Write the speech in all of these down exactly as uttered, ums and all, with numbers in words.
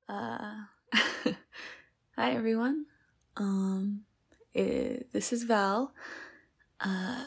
Uh, hi everyone. Um, it, this is Val. Uh,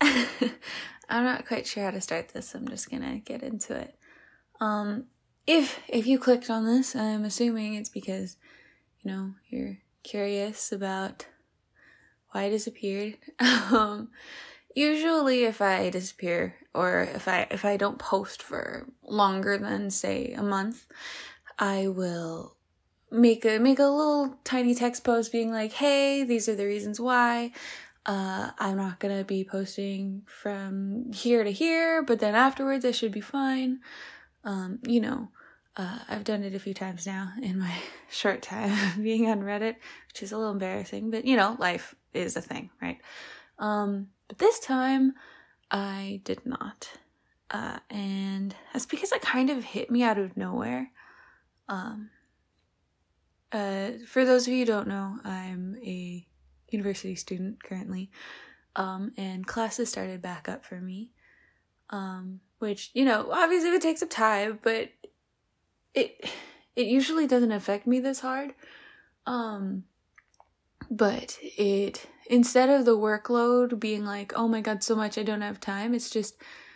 I'm not quite sure how to start this. I'm just gonna get into it. Um, if if you clicked on this, I'm assuming it's because, you know, you're curious about why I disappeared. um, usually, if I disappear or if I if I don't post for longer than say a month, I will make a make a little tiny text post being like, hey, these are the reasons why. Uh, I'm not gonna be posting from here to here, but then afterwards I should be fine. Um, you know, uh, I've done it a few times now in my short time being on Reddit, which is a little embarrassing, but you know, life is a thing, right? Um, but this time I did not. Uh, and that's because it kind of hit me out of nowhere. Um, uh, for those of you who don't know, I'm a university student currently, um, and classes started back up for me, um, which, you know, obviously it takes some time, but it, it usually doesn't affect me this hard, um, but it, instead of the workload being like, oh my god, so much, I don't have time, it's just,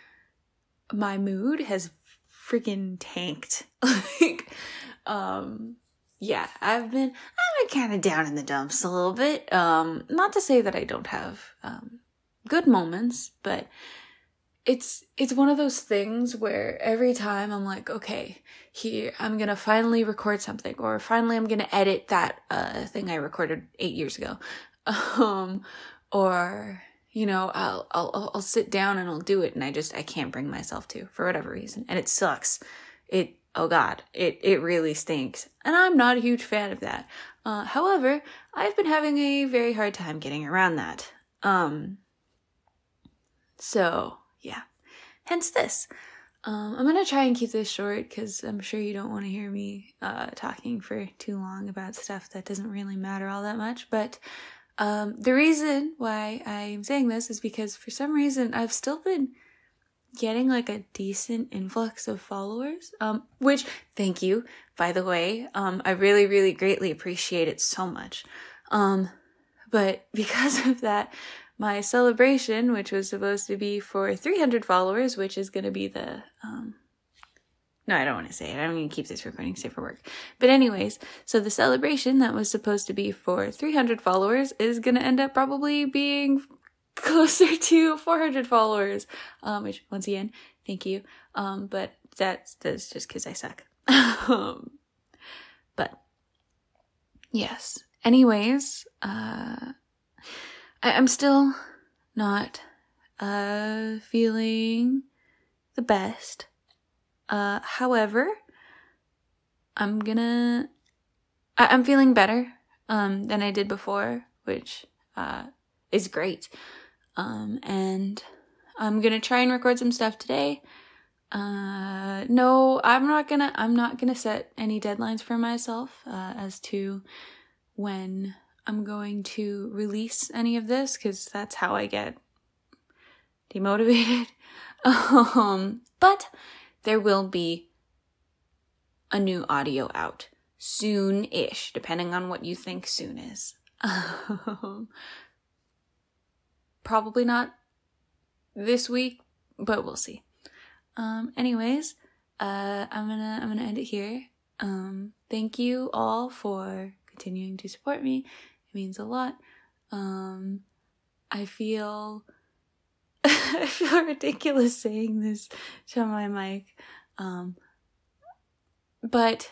my mood has freaking tanked, like, um, yeah, I've been, I've been kind of down in the dumps a little bit. Um, not to say that I don't have, um, good moments, but it's, it's one of those things where every time I'm like, okay, here, I'm gonna finally record something, or finally I'm gonna edit that, uh, thing I recorded eight years ago. Um, or, you know, I'll, I'll, I'll sit down and I'll do it, and I just, I can't bring myself to, for whatever reason. And it sucks. It, oh god, it, it really stinks. And I'm not a huge fan of that. Uh, however, I've been having a very hard time getting around that. Um, so, yeah. Hence this. Um, I'm gonna try and keep this short, because I'm sure you don't want to hear me, uh, talking for too long about stuff that doesn't really matter all that much, but, um, the reason why I'm saying this is because for some reason I've still been getting like a decent influx of followers, um, which, thank you, by the way. Um, I really, really greatly appreciate it so much. Um, but because of that, my celebration, which was supposed to be for three hundred followers, which is going to be the, um, no, I don't want to say it. I'm going to keep this recording safe for work. But anyways, so the celebration that was supposed to be for three hundred followers is going to end up probably being closer to four hundred followers, um, which, once again, thank you, um, but that's, that's just because I suck. um, but, yes, anyways, uh, I, I'm still not, uh, feeling the best, uh, however, I'm gonna, I, I'm feeling better, um, than I did before, which, uh, is great. Um, and I'm gonna try and record some stuff today. Uh, no, I'm not gonna, I'm not gonna set any deadlines for myself, uh, as to when I'm going to release any of this, cause that's how I get demotivated. um, but there will be a new audio out soon-ish, depending on what you think soon is. Um, Probably not this week, but we'll see. Um, anyways, uh, I'm gonna, I'm gonna end it here. Um, thank you all for continuing to support me. It means a lot. Um, I feel, I feel ridiculous saying this to my mic. Um, but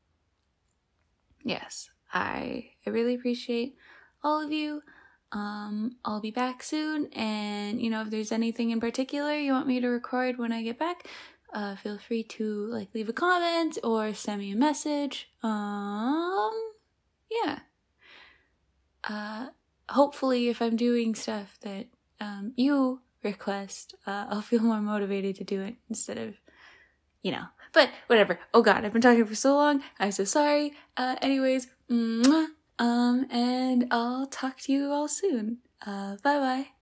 yes, I, I really appreciate all of you. Um, I'll be back soon, and, you know, if there's anything in particular you want me to record when I get back, uh, feel free to, like, leave a comment or send me a message. Um, yeah. Uh, hopefully if I'm doing stuff that, um, you request, uh, I'll feel more motivated to do it instead of, you know, but whatever. Oh god, I've been talking for so long. I'm so sorry. Uh, anyways, mwah. Um, and I'll talk to you all soon. Uh, bye bye.